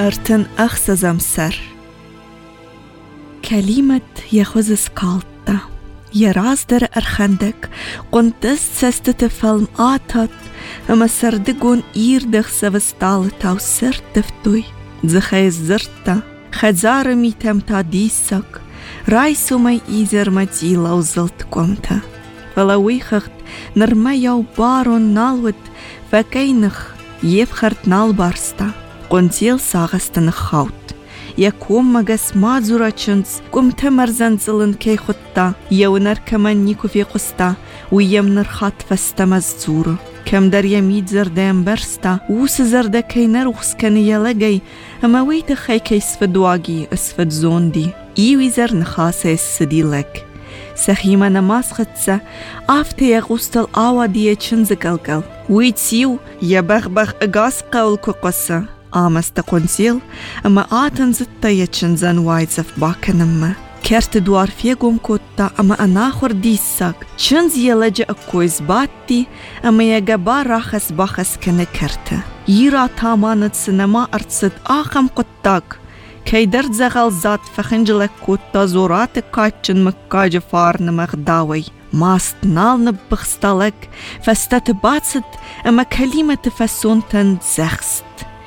أرتن أخسزم سر كلمة يخوز سكالتا يراز در أرخندك قنتست سستتفلم آتات أما سردقون إيردخ سوستالتا وسر تفتوي زخيز زرتا خزار ميتم تا ديسك رايسو مي إيزر مديلا وزلت قمتا فلويخت نرما يو بارون نالود فكينخ يفخرت نالبارستا قنتيل ساغستن خوت يكوم مغس مازورا چنز كم تمرزن زلن كي خطا يونر كمان نيكو في قستا ويمنر خات فستمز زورو كم در يميد زردين برستا ووس زرده كي نروخس كان يلغي اما ويت خي كي اسفد واغي اسفد زوندي ايوي زر نخاسه السدي لك سخيما نماس خدسا آفته يغوستل آوا ديه چنز قلقل ويتسيو يبغبغ اغاس قول كو قصة آمست قنسيل اما آتن زتا يچنزن وايزف باكنما كرت دوار فيقوم كوتا اما اناخور ديساك چنز يلجأ اكويز باتي اما يقبا راخس باخس كنكرتا يرا تامانت سنما ارتسد آخم قطاك كي درد زغل زاد فخنجلك كوتا زورات كاتشن مكاج فارن مغداوي ماست نال نبخستالك فستتباتست اما كلمة فسونتن زخست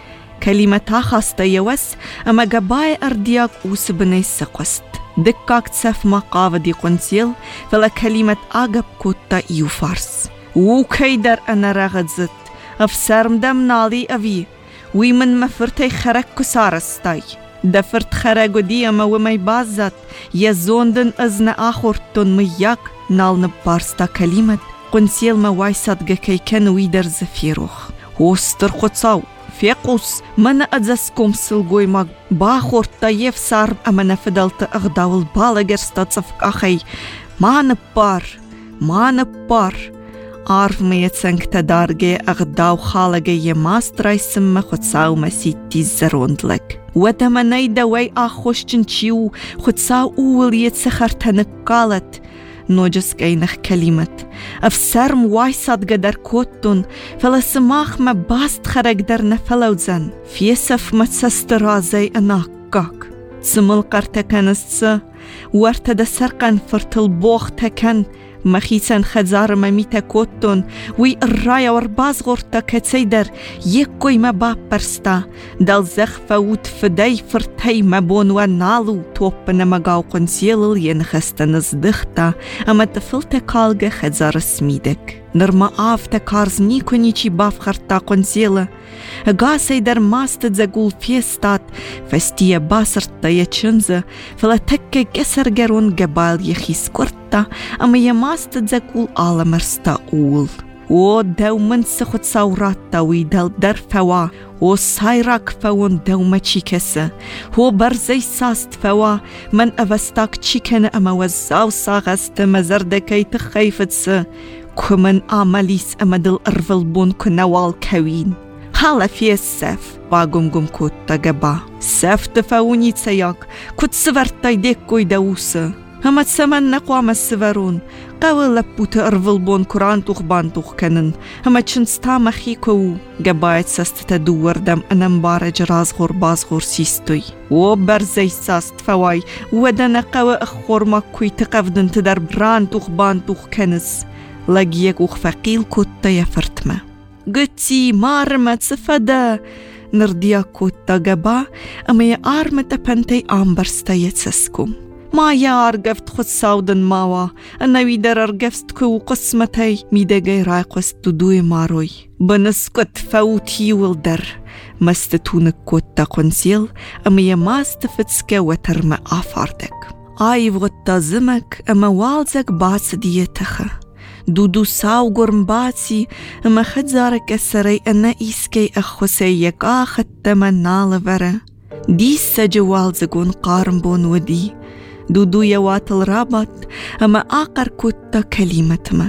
كلمة خاستا يوس اما قباي اردياك وسبني سقست دكاك تسف مقاوة دي قنسيل فلا كلمة اقب كوتا ايو فارس وكيدر انا رغدزت افسرم دم نالي اوي ويمن مفرتي خرك كسارستاي دفرت خرقو دي اما ومي بازت يزوندن ازن اخورتون مياك نال نبارستا كلمة قنسيل ما وايسات كي كان ويدر زفيروخ وستر قصاو فيقوس من أدزسكم سلقوي ماك باخور طيف صار أما نفدلت أغداو البالغر ستاتسفك أخي ما نبار عارف ما يتسنك تدارجي أغداو خالجي يماستراي سمه خدساو مسيتي زروندلك وتمني دوي آخوش تنشيو خدساو أول يتسخر تنقالت نوجس كينخ كلمة أفسرم وايساد قدر كوتون فلا سماخ ما باست خرق در نفلوزن فيسف ما تسسترازي أناكاك سمل قرتكنست وارتد سرقن فرتل بوخ تكن مخيسن خزار مميتا كوتون وي الرايا ورباز غورتا كتسيدر يكوي ما بابرستا دل زخفا وتفدي فرتي مبون ونالو توبنا مقاو قنسيل ينخستا نزدختا اما تفلتا كالغا خزار سميدك نرما آفتا كارز نيكو نيچي بافخرتا قنسيلا غاسي در ماست زغول فيستات فستيا باسرتا يچنزا فلا تكا كسر جرون قبال يخيس كورتا اما يماست زغول آلمرستا أول و دومن سخد ساوراتا ويدل در فوا و سايراك فون دوما چيكسا هو برزي ساست فوا من اوستاك چيكن اما وزاو ساغست مزردكي تخيفتس كمن عمليس اما دل ارفل بون كنوال كوين حالا في السف باقوم كوتا قبا سف تفاوني تسياك كت سفرتا يديكو يدوسا هما تسمن نقوام السفرون قاول لبوت ارفل بون كران توخ بان توخ كنن هما تشنستا مخيكو قبايت سست تدور دم انا مبارج رازغور بازغور سيستوي وبرزي ساست فواي ودنا قوا اخور ماكوي تقفدن تدر بران توخ بان توخ كنس لقيك وخفقيل كوتا يفرتما قتي مارمت سفدا نرديا كوتا قبا اما يا آرمت بنتي آمبرستا يتسسكم ما يا أرقفت خد ساودن ماوا أنا ويدر أرقفت كو قسمتي ميدقاي رايقوست تدوي ماروي بنسكت فوتي والدر مستتونك كوتا قنسيل أما يا ماستفتسكا وترمى آفاردك آيف غطا زمك أما والزك باس ديتخا دودو ساو قرمباتي اما خدزارك السري انا ايسكي اخوسي يقا ختمن نالفرا ديسا جوال زقون قارنبون ودي دودو يوات الرابط اما آقر كوتا كلمتما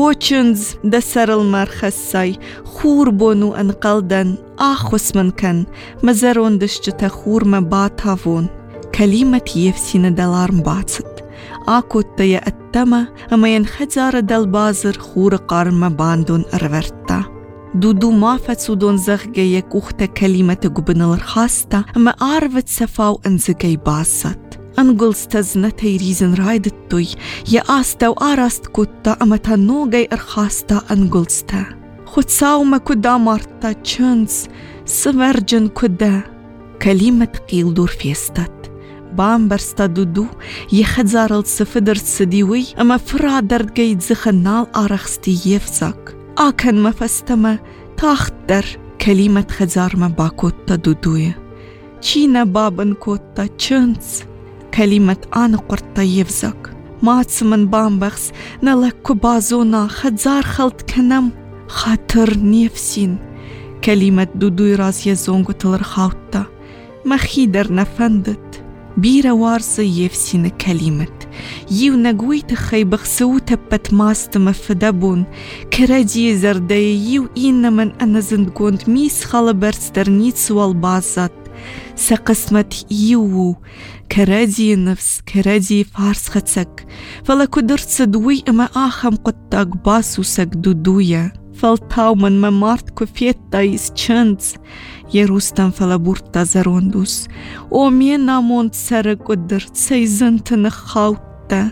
وچنز دسر المرخصاي خور بونو انقلدن آخوس من كان مزارون دشجتا خور مباتافون كلمة يفسين دلار مباتست آكوتا يأتما اما ينخزار دل بازر خور قارم باندون ارورتا دودو ما فتسودون زغجة يكوختا كلمة قبن الرخاستة ما عارفت سفاو انزقي باست أنقل استزنتي ريزن رايدتوي يا آستا وآراست كوتا أما تنوغي إرخاستا أنقلستا خود ساوما كدا مارتا تشنس سمرجن كدا كلمة قيل دور فيستت بامبرستا دودو يخدزار السفدر سديوي أما فرا درد قيد زخنال آرخستي يفزاك آكن مفستما تاختر كلمة خزار ما باكوتا دودوية چينا بابن كوتا تشنس كلمة أنا قرطة يفزك ماتس من بامبخس نلك بازونا خدزار خلط كنم خاطر نفسين كلمة دودوي راز يزونغو تلرخاوتا مخيدر نفندت بيرا وارزة يفسين كلمة يو نقوي تخي بخسو تبت ماست مفدبون كراجي زردي يو إينا من أنا زندقوند ميس خالبرستر نيتس والبازات سقسمت يو كرادي نفس كرادي فارس خدسك فلا كدرت صدوي اما آخم قطاق باسو سك دودويا فالتاو من ممارت كفيت دايس چنز يروستن فلا بورتا زروندوس ومينا مونت سرق قدرت سيزنت نخاوتا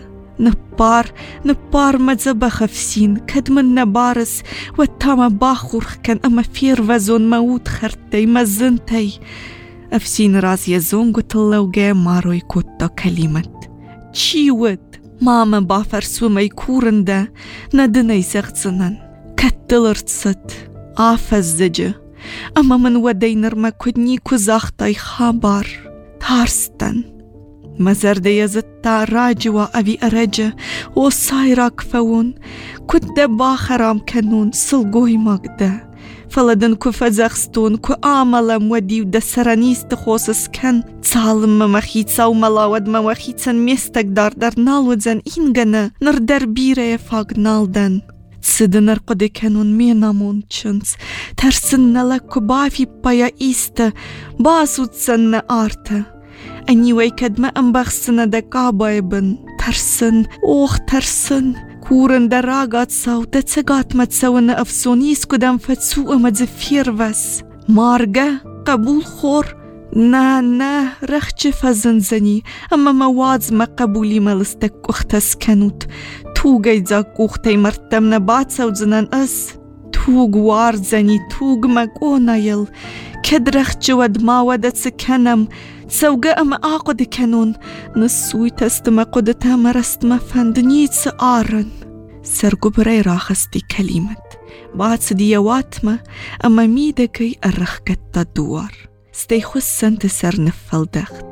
نبار مزبا خفسين كد من نبارس واتاما باخورخ كان اما فير وزون موت خرتي مزنتي أفسين راز يزونغو تلوغي ماروي كوتا كلمة چيوت ماما بافرسو ميكورندا ندني سغتسنن كتلرتست آفزجة أما من ودينر ما كدني كزاختاي خابار تارستن مزرد يزتا راجوا أبي أرجة وصايراك فون كد باخرام كنون سلقوي مقدا فلدن كفزاخستون كآملا مودي ودسرانيس تخوصس كان تعلم ممخيتسا وملاود ممخيتسن ميستك دار نالودزن إنغنا نردر بيرا يفاق نالدن تسدنر قد كانون مينامون چنس ترسن لك بافي بايا إيستا باسو تسن آرتا أني ويكد ما أنبخسن دكابايبن ترسن كورن دراغات ساو تتساقات ما تساونا أفسونيس كدام فتسوء ما تزفير بس مارغا قبول خور نا رخش فزنزني أما موادز ما قبولي ملستك اختس كانوت توغ ايزاك اختي مرتمنا بات ساو زنان أس توغ وارزني توغ مقونا يل كد رخش ود ما ودت سكنم سوغا أما آقود كانون نسوي تستما قدتا مرستما فندنيت سآرن سرقو براي راخستي كلمة بعد سديواتما أما ميدكي أرخكت دوار ستيخو السنت سر نفل دخت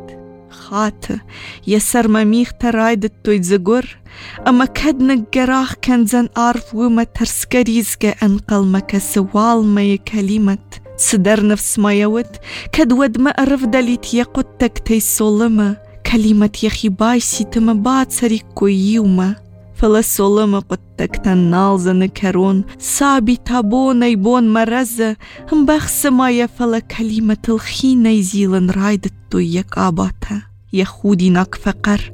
خاطة يسر مميخ ترايدت تويد زغور أما كدنك جراخ كان زن عارف وما ترسكريزك أنقل مكا سوال ما كلمة صدر نفس ما يود كد ود ما أرف دليت يقودتك تي سولما كلمة يخي بايسي تما بعد سريكو يوما فلا سولما قدتك تنال زنكرون سابي تابون يبون مرزة هم بخس ما يفلا كلمة الخينة يزيلن رايدتو يك آباتا يخودي ناك فقر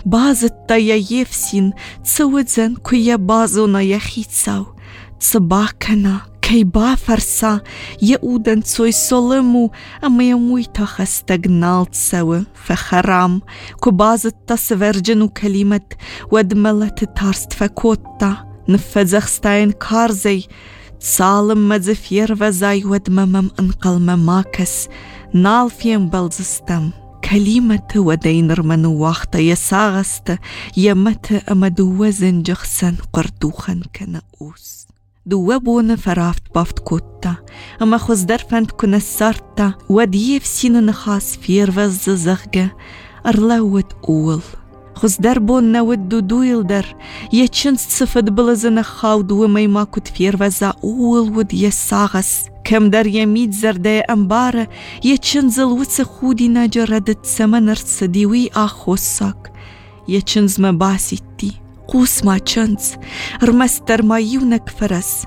بازتا يفسين تسود زن كويا بازونا يخيتساو تصباكنا كي بافرسا يؤدن تسوي سولمو أما يموي تخستقنالت سوا فخرام كبازت تسفرجنو كلمة ودملت تارست فكوتا نفزخستاين كارزي تسالم مزفير وزاي ودممم انقل مماكس نال فيم بلزستم كلمة ودينر منو واختا يساغست يمت أما دوزن جخسن قردوخن كنقوس دوابون فرافت بافت كوتا أما خزدر فند كنا سارتا وديف سين نخاس فير وز زغجة أرلاوت أول خزدر بون نود دويل در يتشنس صفد بلزن خاود ومي ما كت فير وزا أول ود يساغس كم در يميد زرداء أمبارة يتشنزل وتسخودي نجردت سمنر صديوي آخوصاك يتشنز مباسيتي قوس ما چنز رمستر ما يونك فرس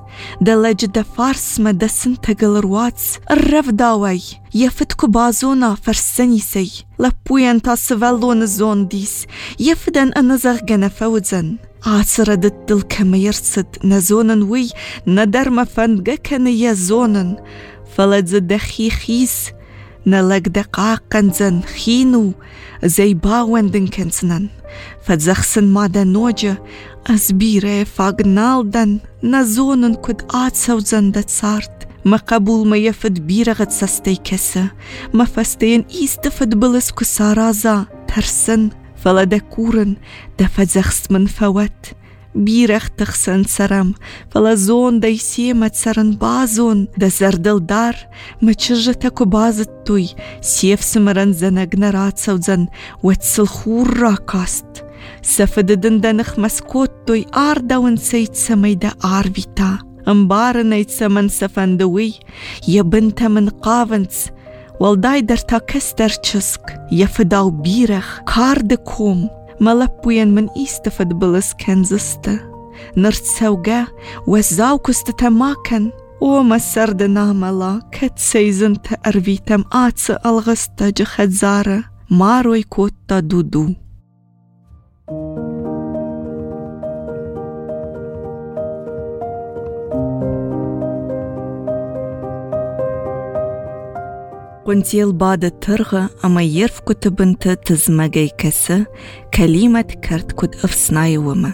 دلج فارس ما دسن تقلرواتس الرف داوي يفتكو بازونا فرسني سي لبوين تا سفلون زون ديس يفدن أنا زغجن فوزن عصر دل كما يرصد نزونن وي ندر مفندقكن يزونن فلد دخي خيس نلق دقاقن زن خينو زي باوندن كنسنن فزخسن مادا نوجة أزبيري فاقنالدن نزونن كد آتسو زندت سارت ما قبول ما يفد بيرغت سستي كسا ما فستين إستفد بلس كسارازا ترسن فلدا كورن دفت زخست من فوت بيرخ تخسن سرم فلا زون داي سيمت سرن بازون دا زردل دار ما تشجتكو بازت توي سيف سمرن زنگن رات سوزن واتسل خور راكاست سفددن دنخ مسكوت توي آردون سيت سميدا آرويتا امبارن ايت سمن سفندوي يا بنت من قاونس والداي درتا كستر چسك يفداو بيرخ كاردكوم ملبوين من إستفد بلس كنزسته نرت سوغا وزاو كستتا ماكن وما سرد ناملا كت سيزن تأرويتم آتس الغستا جخد زارة ماروي كوتا دودو قنتيل بعد ترغى أما يرف كتبنت تزمجي كسا كلمة كرت كد أفسناي وما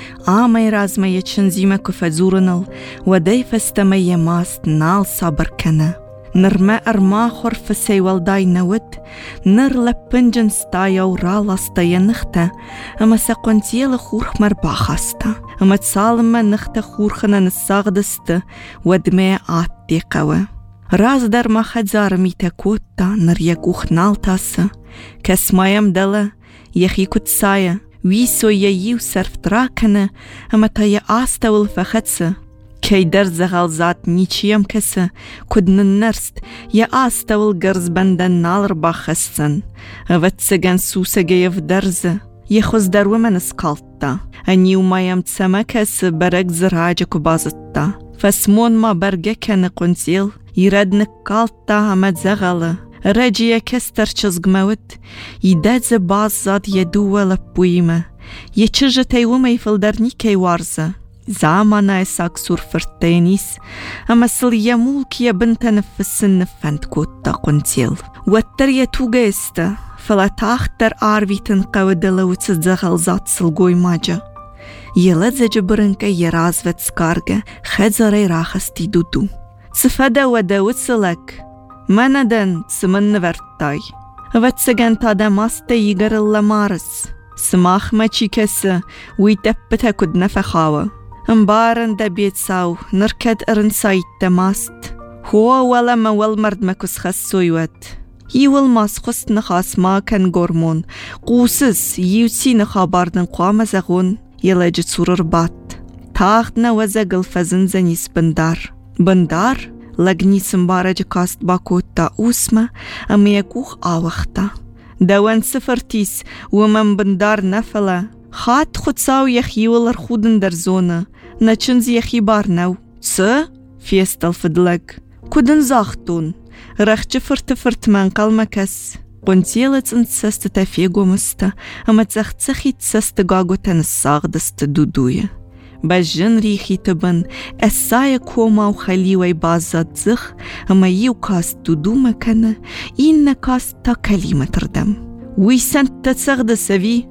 آمي رازما يتشنزيما كفزورنال ودي فستمي ماست نال صبر كنا نرما أرما خرف سيوالداي نود نر لبنجن ستايو رالا ستايا نختا أما سقنتيل خورخ مرباخستا أما تسالما نختا خورخنا نساغدست ودمي آتي قوى راز در ما خدزار ميتا كوتا نريقوخ نالتاسا كسمايم دلا يخي كتسايا ويسو ييو سرف تراكنا اما تايا آستاول فخدسا كي در زغال زات نيچيام كسا كدن نرست يا آستاول گرز بندن نالر باخستن واتسگن سوسگي في درزا يخوز در ومن اسقالتا انيو مايام تسما كس برق زراجكو بازتا فسمون ما برگه كان قنزيل يرد نقالتا همت زغاله رجيه كستر چزگموت يداد باز زاد يدوه لبويمه يچرجه تيومه يفلدرني كي وارزه زامانا اساق سور فرتينيس اما سليا مولكي بنت نفسن نفند كوتا قنزيل واتر يتوغه استا فلا تاختر آرويتن قودله وتزغل زاد سلگوي ماجه يلد زجبرنك يرازوت سكارگه خزاري راخستي دودو صفدا ودا وتسلك مندن سمن نورتاي واتسگن تادا ماستا يگر اللمارس سماخ ما چيكسا ويتبتا كد نفخاوه امبارن دا بيت ساو نركد ارن سايت دماست هو ولا ما والمرد مكس خسويوت يول ماس خست نخاس ما كان غورمون قوسس يوتي نخاباردن قوام زغون يلاجت سورر بات تاختنا وزغل فزن زنيس بندار لگنی سنبارج کاست با کوتا اوسما اما یکوخ آوختا دوان سفرتیس و من بندار نفلا خات خودساو یخیولر خودن در زونه نچنز یخی بار نو سه فیستل فدلگ کدن زاختون رخچه فرت من قلمکس قنتیلت انتسست تفیگو مستا اما تزخی تسست گاگو تنساغ دست دودویه بجن ريخي تبن السايا كوما وخليوي بازات زخ اما يو كاست دودو مكان إن كاست تا كلمة ردم وي سنت تسغد سوي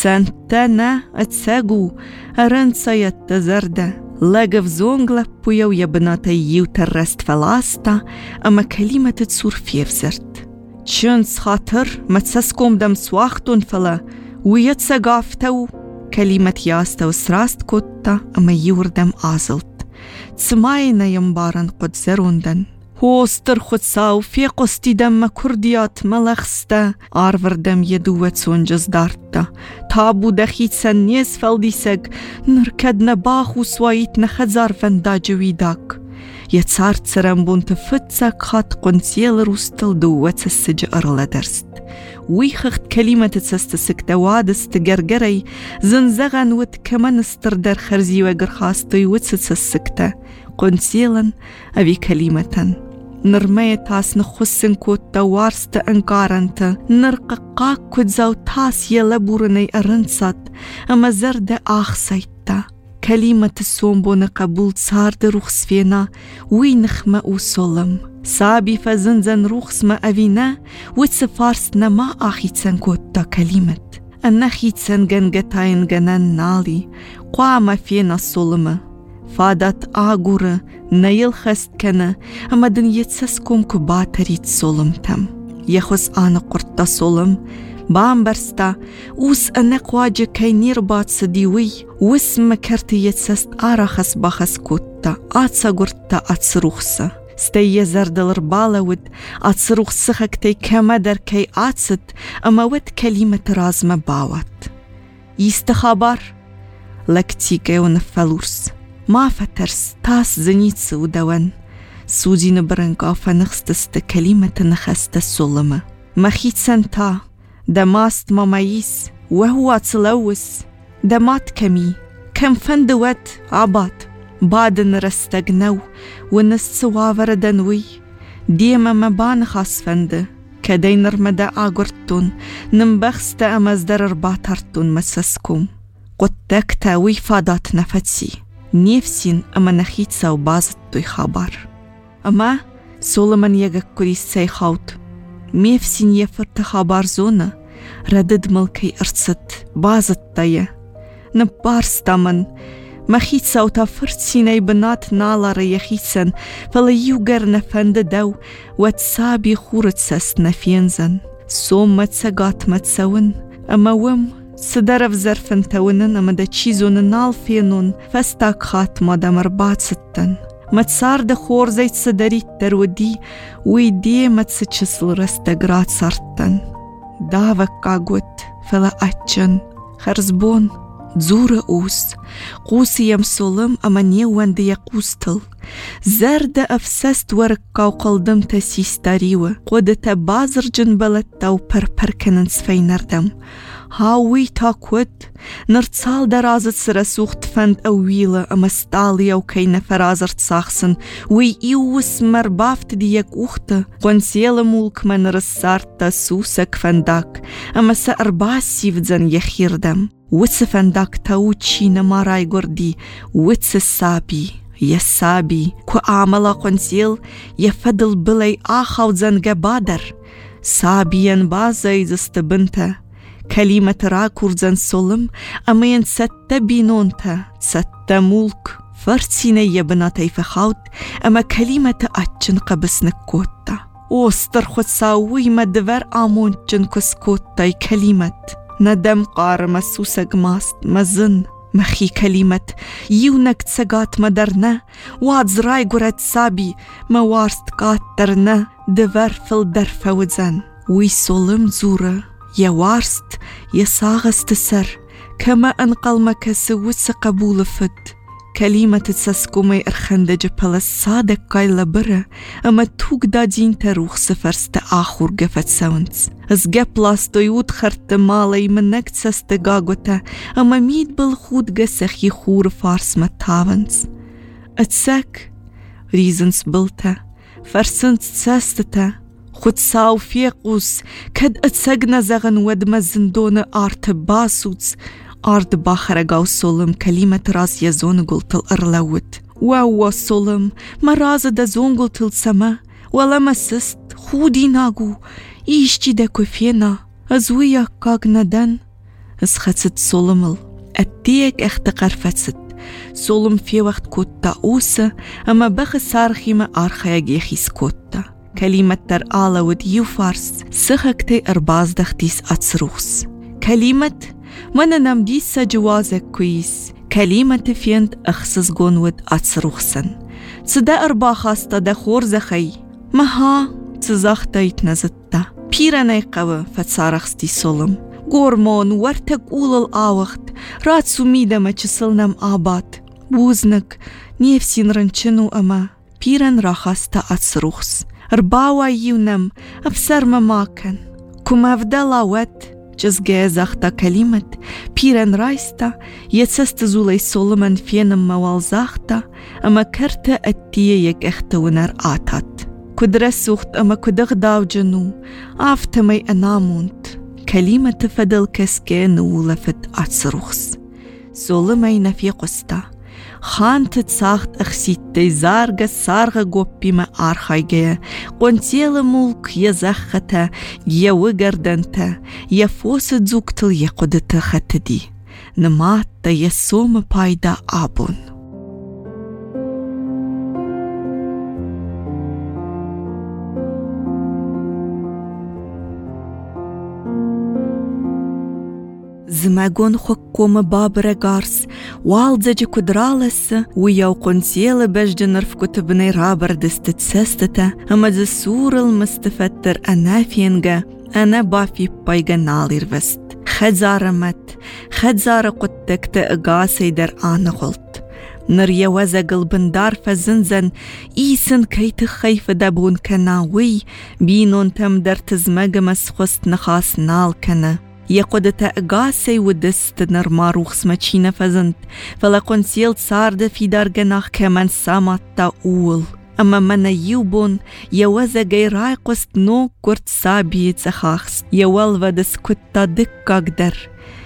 سنتنا اتساقو ارن سايت تزرد لغف زونغلا بويو يبناتا يو ترست فلاستا اما كلمة تسور فيفزرت چنس خاطر متسسكم دم سواختون فلا ويتساقافتو كلمة ياستا وسراست كوتا اما يوردم آزلت تسماينا ينبارن قد زروندن هوستر خدساو في قستي دم كرديات ملخستا آروردم يدوت سونجز دارتا تابو دخيت سنيس فالديسك نركدنا باخو سوايتنا خزار فندا جويداك يتسارت سرمبون تفتسك خات قنسيل روستل دوت السج أرلا درست ويخخت كلمة تسستسك توادس تجرجري زنزغن وت كمان استردر خرزي وجر خاستي وتسسكتا قنسيلا أبي كلمة نرمي تاس نخسن كوتا وارست انكارنت نرققاك كوتزاو تاس يلبورني ارنصت اما زرد آخسيتا كلمة السومبون قبول صار دروخس فينا وينخمة وصلم سابي فزنزن روخس ما أفينا وتصفارسنا ما آخيتسن كوتا كلمة أنا خيتسن جنجتاين جنان نالي قوام فينا الصلمة فادت آغورة نيل خست كنا أما دن يتسسكم كباتريت صلمتم يخص آنا قرطة صلم بامبرستا وس أنقواجة كي نيربات صديوي واسم كرتي يتسست آراخس باخس كوتا آتسا قرطة آتسروخسا ستي زردل ربالود آتسروخسخك تي كمدر كي آتست أما ود كلمة رازمة باوات يستخابار لكتيكي ونفلورس ما فترس تاس زنيتس ودوان سودي نبرنقا فنخستست كلمة نخست السلمة مخيت سنتا دماست مميز وهو تلوث دمات كمي كم فندوت عبات بعد نرستجنو ونسوافر دنوي ديما مبان خاص فند كدين رمدا آغرتون نمبخست أمزدر رباطرتون مسسكم قدكتا ويفادات نفتسي نفسين أما نخيت سو بازت دوي خبر أما سولمان يغاك كوريس سي خوت ميفسين يفرت خبر زونا ردد ملكي ارست بازت دايا نبارستامن مخيت سو تفرت سيني بنات نالا ريخيسن فلا يوغر نفند دو واتسابي خورت سس نفينزن سوم متساقات متسون أما وم سدرف زرفن تونن أما دا چيزون نال فينون فستاك خاتما دا مربات ستن متسار دا خور زيت سدريت درودي ويدي متسچسل رستقرات سارتن داوك قاقوت فلا أتشن خرزبون زورة أوس قوسي يمسولم أما نيوان دي قوستل زرد أفسست ورقا وقلدم تسيستاريوة قودة بازر جنبلت و پرپركنن سفينردم هاوي تاكود نرتصال درازت سرسوخت فند أويلة أما ستاليا وكينا فرازرت ساخسن وي إيوس مربافت ديك أخته قنسيل مولك من رسارتا سوسك فنداك أما سأرباسي فدزن يخيردم وتس فنداك تاوتشينا ماراي قردي وتس السابي يسابي كو أعملا قنسيل يفدل بلي آخاو زنجا بادر سابيا بازاي زستبنتا كلمة راكورزن سولم أما ينستا بينونتا ستا ملك فرسيني يبناتي فخاوت أما كلمة أتشن قبس نكوتا وسترخوت ساوي مدفر آمون جنكس كوتا كلمة ندم قار مسوسك ماست مزن مخي كلمة يونك تساقات مدرنا وادزراي قرات سابي موارست قاترنا دفر فالدرفة وزن ويسولم زورة يوارست يساغست سر كما أنقل مكسوس قبول فد كلمة تسسكومي أرخندج بلس صادق قايلة برا أما توق دادين تروخ سفرست آخور قفت ساونس أزقبلاس دويوت خرت مالي منك تسستقاقوتا أما ميد بالخود قسخ يخور فارس متاونس أتساك ريزنس بلتا فرسنت تسستتا خود ساو فيقوس كد أتساقنا زغن ودما زندون آرت باسوتس أرد باخرقاو سولم كلمة راز يزون قلت الأرلوت واو سولم ما راز دا زون قلت السما ولا مسست خودي ناقو إيشتي دا كفينا أزويا قاق ندن اسخدست سولمل أتيك اختقر فتست سولم في وقت كوتا أوسا أما بخ سارخي ما أرخيا جيخيس كوتا كلمة تر آلا وديو فارس سخكتي أرباز دختيس أتصروخس كلمة من نمديس جوازك كويس كلمة فيند أخصص قنود أتصروخسن تدا أربا خاستا دا خور زخي مها تزاختا يتنزتا بيراني قوة فتسارخستي سولم غورمون ورتك أول الآوخت رات سميدة ما تشسلنم آبات بوزنك نيفسين رنچنو أما بيران راخاستا أتصروخس رباوا يونم أفسر مماكن كما فدلا ود جزجة زختا كلمة بيران رايستا يتسست زولي سولمن فينم موال زختا أما كرتا أتيه يك اختونر آتات كدرسوخت أما كدغداو جنو آفتمي أنامونت كلمة فدل كسكين ولفت أتصرخس سولمي نفي قستا خان تتساخت أخسيت تيزارغ سارغ قوبي ما آرخايجي قنتيل ملك يزختا يوغردنتا يفوس زوكتل يقودت ختدي نمات يسوم بايدا آبون زماغون خكوم بابرغارس والدجي كدرالس وياو قنتيل بجدنر في كتبني رابر دستتسستتا اما زسور المستفتر انافينغا انا بافي بايغنالير وست خدزار قدك تأغاسي در آنغلت نريا وزاقل بندار فزنزن إيسن كي تخيف دابون كناوي بينون تمدر تزمغ مسخست نخاس نال كنا يقود تأغاسي ودست نرماروخ سمچينة فزنت فلا قنسيل سارد في دارغناخ كمان سامت تاول أما من يوبون يوزا غيراي قست نو كورت سابي تخاخس يوال ودس كتا دكاقدر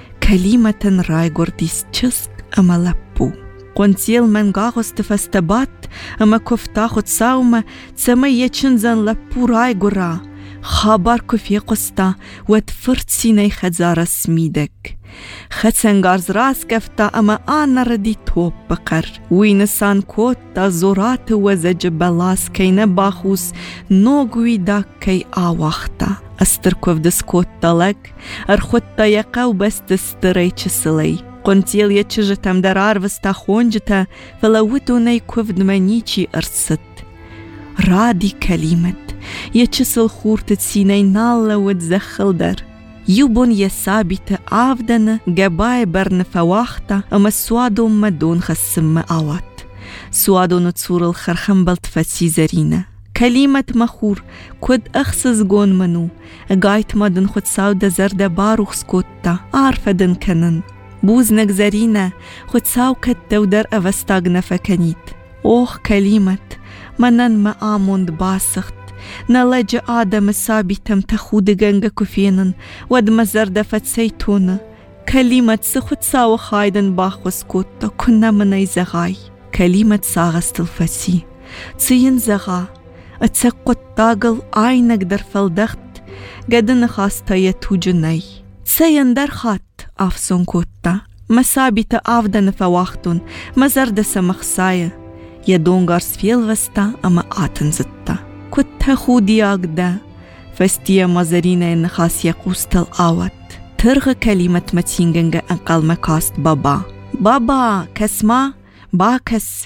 كلمة راي قرديس چسك أما لپو قنسيل من غاغس تفستبات أما كفتاخد ساوما تسمى يچنزن لپو راي قرا خابار كفي قستا وتفرت سيني خدزار سميدك خدسنگارز راس كفتا أما آنا ردي توب بقر وينسان كوتا زورات وزج بلاس كي نباخوس نوغوي دا كي آواختا استركوف دس كوتا لك ارخوتا يقاو بس تستري چسلي قنتيل يچجتم در عرفستا خونجتا فلوتو ني كوف دمانيچي ارست رادي كلمة يچسل خورت سيني نالا وتزخل در يوبون يسابت آفدن جباي برن فواختا أما سوادو مدون خسم آوات سوادو نتصور الخرخم بلت فتسي زرينة كلمة مخور كود أخسس جون منو قايت مدن خد ساودة زرد باروخ سكوتا عارفدن كنن بوزنك زرينة خد ساو كتا ودر أفستاغنا فكنيت أوه كلمة منن ما آموند باسخت نلاجة آدم سابتم تخود جنگ كفينن ود مزرد فتسيتون كلمة سخد ساو خايدن باخوس كوتا كنا مني زغاي كلمة ساغست الفسي تسين زغا اتسقط تاغل عينك در فلدخت قدن خاستا يتوجني تسين در خات افسون كوتا مسابت آفدن فواختون مزرد سمخسايا يدونغارس فيل وستا اما آتن زتا كنت خودي أقدا فستيا مزارينا إن خاصية قوستل آوات ترغ كلمة متينجنغ أنقل مكاست بابا كسما باكس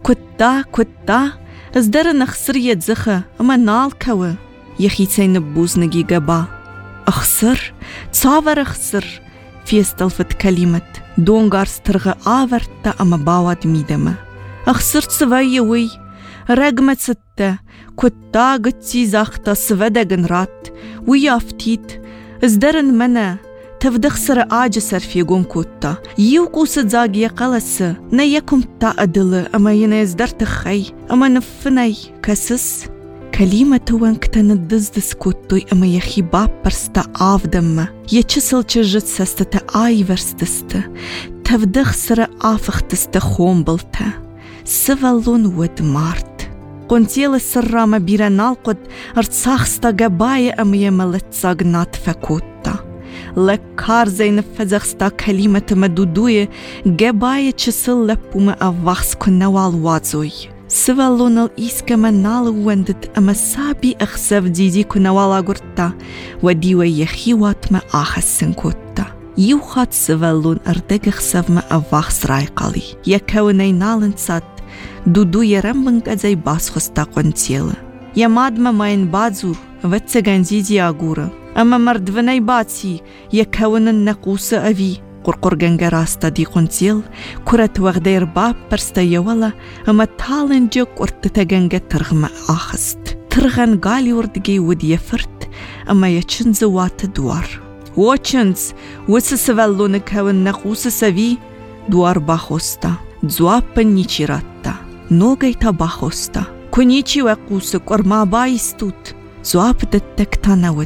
كتا ازدر نخسر يتزخة أما نال كوه يخي تسينبوز نجي قبا أخسر تصاور أخسر في استلفت كلمة دونغارس ترغ آورتا أما باواد ميدما أخسرت سوايوي رقمت ستة كتا قتسي زاختا سوداغن رات ويافتيت ازدرن منا تفدخسر آجسر في قوم كتا يوكو سدزاقيا قلس نيكم تا أدل أما ينزدر تخي أما نفني كسس كلمة وانك تندزدس كتوي أما يخي بابرستا آفدم يچسل چجت سستا آي ورستست تفدخسر آفختست خومبلتا سفلون ود مارت قنتيل السرامة بيرا نالقد ارتصاخستا قبايا أمي ملتساق ناتفا كوتا لكار زي نفذخستا كلمة مدودوية قبايا چسل لپوما أفاخس كنوال وازوي سفلون الإيسكا منالو وندد أما سابي أخسف ديدي كنوال أغرتا وديوة يخيوات ما آخسن كوتا يوخات سفلون أردق أخسف ما أفاخس رايقالي يكوني نالن سات دودو يرمبنك أزاي باسخستا قنتيلا يماد ما ماين بازور واتساقان زيدي آغورا أما مردوني باتسي يكون النقوس أفي قرقرغن غراستا دي قنتيل كرة وغدير باب برستا يوالا أما تالن جو قرتتاقن ترغم آخست ترغن غالي وردقي ود يفرت أما يچنز وات دوار وچنز وسسفلونك هون نقوس سفي دوار باخوستا زوابن نيچيراتا نوغيتا باخوستا كونيتشي وقوسك ورما بايستوت زواب دتك تنوت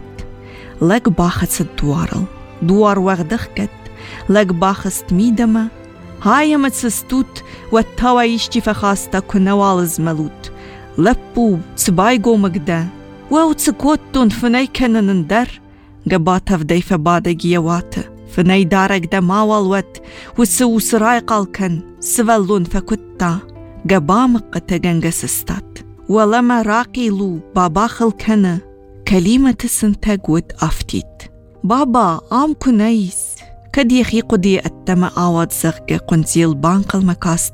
لك باخت الدوارل دوار وغدخكت لك باخست ميدما هاي متسستوت والتوا يشتي فخاستا كنوالز ملوت لبو تبايقو مقدا ووتسكوتون فناي كنن در قباتا فداي فبادق يواتا فناي دارك دا ماوالوت وسو سراي قالكن سفلون فكتا قبامق تغنغسستات ولما راقيلو بابا خلكنا كلمة سنتقود أفتيت بابا عام كنايس كد يخي قدي التما آواد زغق قنزيل بانق المكاست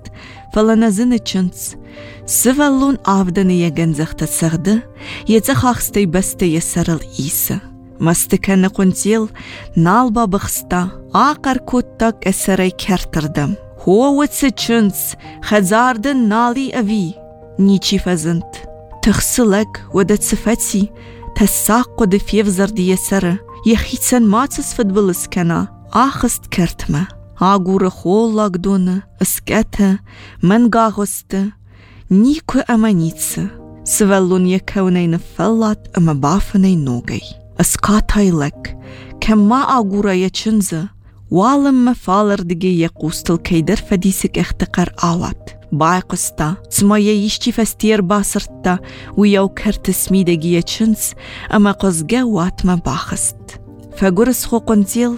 فلنزن تشنس سفلون آفدن يغن زغت السغد يتخاخستي بستي يسر الإيسا مستكن قنزيل نالبا بخستا آقر كوتاك اسري كرتردم هو وتسجنس خزاردن نالي أفي نيشي فزنت تخسلك ودت صفتي تساق ود فيفزر دي سر يخيتسن ماتس فدبلس كنا آخست كرتما آغور خولك دون اسكتا من غاغست نيكو أمانيتس سفلون يكونين فلات أما بافنين نوغي اسكاتاي لك كما آغورا يچنزا والم مفالر دگي يقوستل كيدر فديسك اختقر آوات باقستا سمايا يشتي فستير باسرتا ويو كرت سميدگي يچنس اما قزگا وات ما باخست فقرس خو قنزيل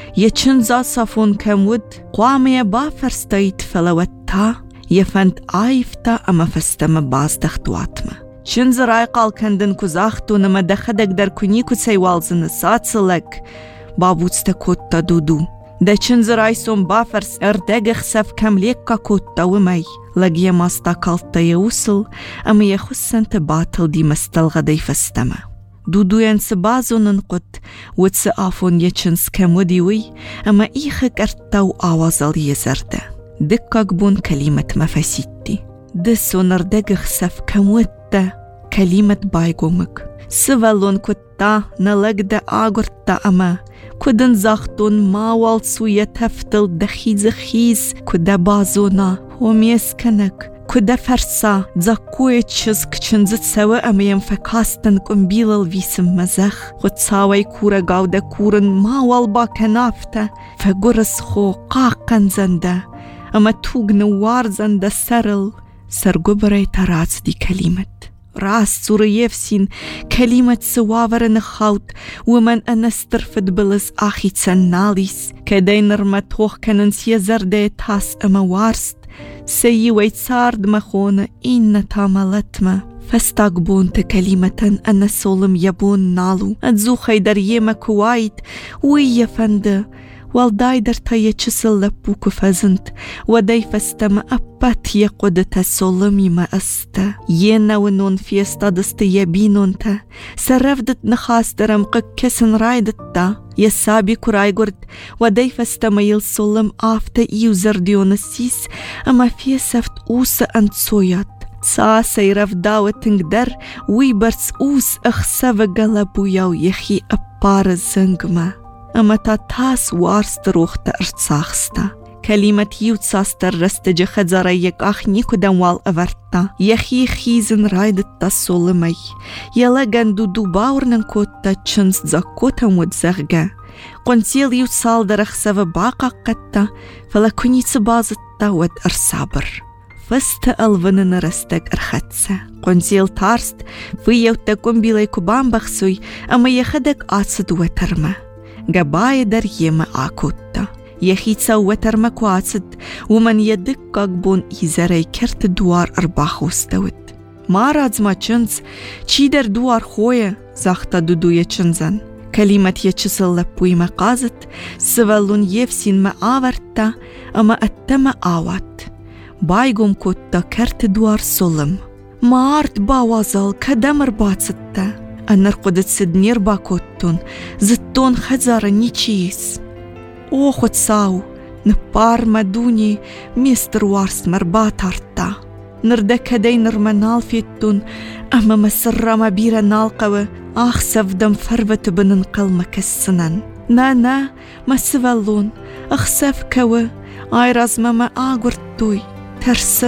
يچنزا صافون كمود قوامي بافرستايت فلوتا يفند آيفتا اما فستما بازدخت واتما چنز راي قال كندن كزاختو نما دخدك در كنيكو سيوالزن ساتسلك بابوتستا كوتا دودو دا چنز رايسون بافرس ارداغ خسف كم ليكا كوتا ومي لگيه ماستا كالتا يوصل اما يخصن تباطل دي مستلغة دي فستما دودو ينس بازو ننقط وتس آفون يچنس كموديوي اما ايخك ارتاو آوازال يزرده دكاك بون كلمة مفاسيتي دسو نرداغ خسف كموتا كلمة بايقومك سفلون كتا نلقد آغرتا اما كدن زاختون ماوال سوية تفتل دخيز خيز كدا بازونا وميسكنك كدا فرسا زاكوية چزك چنزت سوا اما ينفكاستن كمبيل الويسم مزخ وتساوي كورا غاودا كورن ماوال با كنافتا فقرس خو قاقن زنده اما توق نوار زنده سرل سرقبري تراز دي كلمة راس سوريفسين كلمة سوافر نخاوت ومن أنسترفد بلس آخي تسناليس كدين رمتوخ كننسي زردي تاس أما وارست سيي ويتسارد مخونة إن تاملتما فاستقبون تكلمة أن سولم يبون نالو أتزو خيدر يمك وايد ويا فند والدايدر تايا چسل لبوكو فزنت وداي فستم أبات يقود تسولمي ما أستا ينا ونون فيستا دست يبينون تا سرفدت نخاس درمق كسن رايدت تا يسابي كراي قرد وداي فستم يلسولم آفتا إيو زرديون السيس أما فيسفت أوس أنت سويات ساسا يرف داوة تنقدر ويبرس أوس أخسف قلبو يو يخي أبار الزنقما اما تاس وارست روخت ارتساخستا كلمة يوتساستر رستج خزاريك اخنيكو دنوال اورتا يخي خيزن رايدتا سولمي يلا گندو دو باورنن كوتا چنس زاكوتا مدزغغا قنسيل يوتسال درخسف باقا قتا فلا كونيتس بازتا ود ارسابر فست الونن رستك ارخاتسا قنسيل تارست فيوتا كومبيلي كوبان بخسوي اما يخدك آتسد وترما قباية در يما آكوتا يخيتسا وتر مكواتد ومن يدك قاقبون إيزاري كرت دوار أرباخ وستود ما رادز ما چنز چي در دوار خويا زاختا دودو يچنزن كلمة يچسل لبوي مقازت سوالون يفسين ما آورتا اما اتما آوات بايقوم كوتا كرت دوار سولم ما آرد باوازال كدمر باتستا أنرقدت سدنير باكوتون زتون خزارة نيچيس أوخو تساو نبار مدوني ميستر وارس مربات ارتا نردك هدي نرمنال فيتون أما مسرة مبيرة نالقوة أخسف دم فروة بننقل مكسنن نا ما سفلون أخسف كوة آيراز ماما آغرتوي ترسن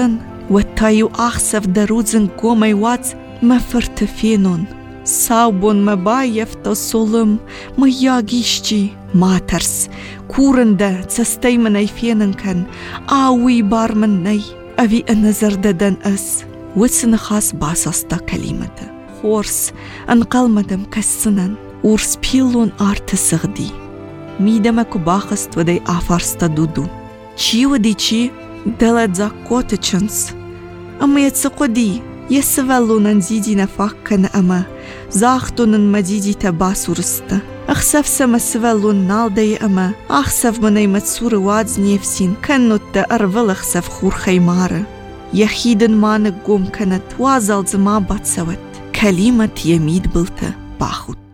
والتايو أخسف دروزن قومي وات ما فرتفينون صاوبون مبايف تصولم ما ياجيشجي ما ترس كورندا تستي مني فينن كان آوي بار مني أبي النظر ددن أس وسن خاص باسستا كلمة خورس أنقل مدم كسنن ورس بيلون آرتسغدي ميدمك باخست ودي آفارستا دودو چي ودي چي دلت زاكوتچنس أما يتسقودي يسفلونن زيدي نفاكن أما زاختونن مديدي تباسورستا أخسف سما سفلون نالدي أما أخسف مني متسور وادز نيفسين كنو تأرول أخسف خور خيمارة يخيدن ما نقوم كانت وازال زما باتسوت كلمة يميد بلتا باخوت